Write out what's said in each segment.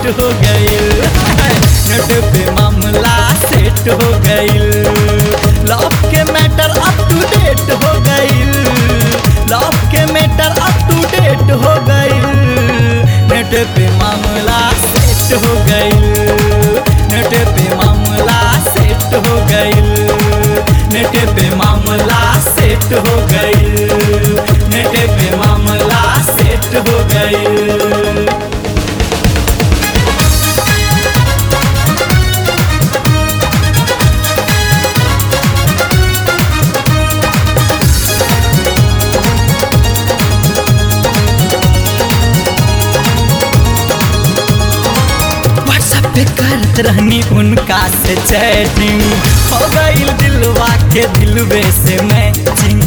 हो गइल। नेट पे मामला सेट हो गइल। लव के मैटर अप टू डेट हो गइल। लव के मैटर अप टू डेट हो गइल। नेट पे मामला सेट हो गइल। नेट पे मामला सेट हो गइल। नेट पे मामला सेट हो गइल। नेट पे मामला सेट हो गइल। करत रहनी उनका से चैटिंग, हो गइल दिलवा के दिलवे से मैचिंग।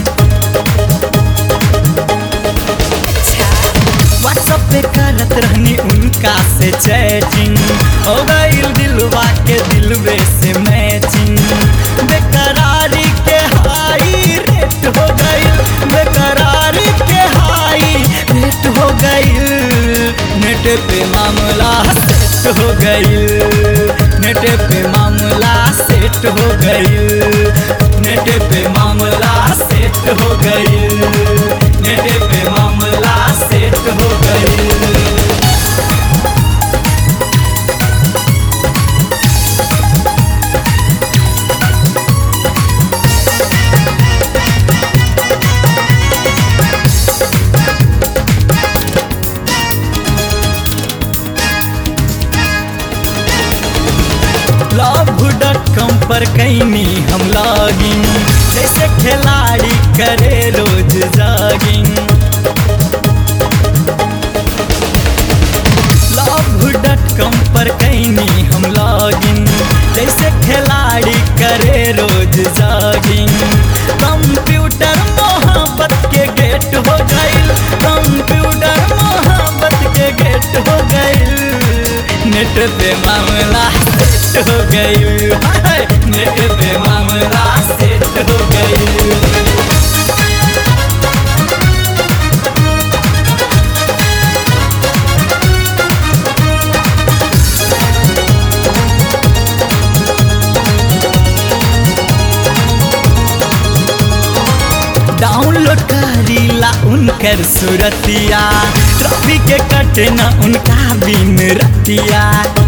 व्हाट्सएप पे करत रहनी उनका से चैटिंग, हो गइल दिलवा के दिलवे से मैचिंग। बेकरारी के हाई रेट हो गइल। बेकरारी के हाई रेट हो गइल। नेट पे मामला सेट हो गइल। नेट पे मामला सेट हो गइल। नेट पे मामला सेट हो गइल। नेट पे मामला सेट हो गइल। love.com पर कैनी हम लॉगिंग, जैसे खिलाड़ी करे रोज जॉगिंग। love.com पर कैनी हम लॉगिंग, जैसे खिलाड़ी करे रोज जॉगिंग। कंप्यूटर मोहब्बत के गेट हो गइल। कंप्यूटर मोहब्बत के गेट हो गइल। नेट पे मामला सेट हो गइल। नेट पे मामला सेट हो गइल। डाउनलोड करीला उनकर सूरतिया, ट्रॉफी के कटे न उनका बिन रतिया।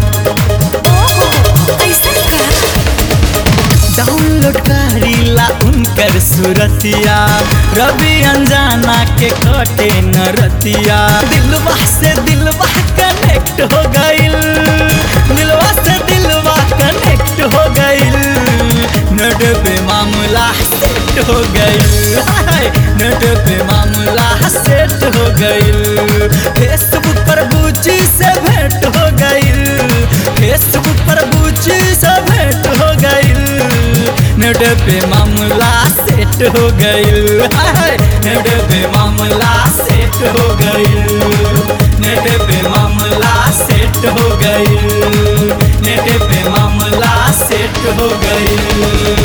डाउनलोड करीला उनकर सूरतिया, रवि अनजाना के कटे न रतिया। दिलवा से दिलवा कनेक्ट हो गइल। दिलवा से दिलवा कनेक्ट हो गइल। नेट पे मामला सेट हो गइल। नेट पे मामला सेट हो गइल। फेसबुक पर बूची से भेंट हो गइल। फेसबुक पर बूची से भेंट हो गइल। नेट पे मामला सेट हो गइल। नेट पे मामला सेट हो गइल। नेट पे मामला सेट हो गइल। नेट पे मामला सेट हो गइल।